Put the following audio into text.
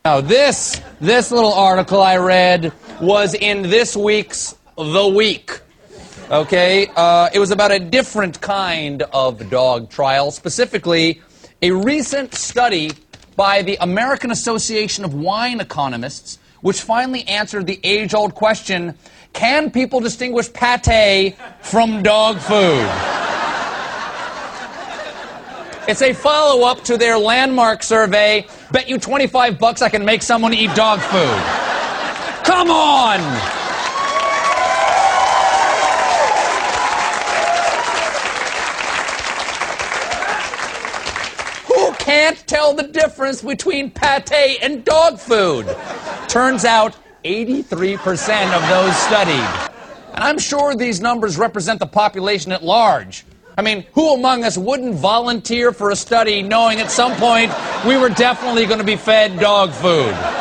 Now, this little article I read was in this week's The Week. Okay? It was about a different kind of dog trial, specifically a recent study by the American Association of Wine Economists, which finally answered the age-old question, can people distinguish pate from dog food? It's a follow-up to their landmark survey. Bet you $25 I can make someone eat dog food. Come on! Who can't tell the difference between pate and dog food? Turns out 83% of those studied. And I'm sure these numbers represent the population at large. I mean, who among us wouldn't volunteer for a study knowing at some point we were definitely going to be fed dog food?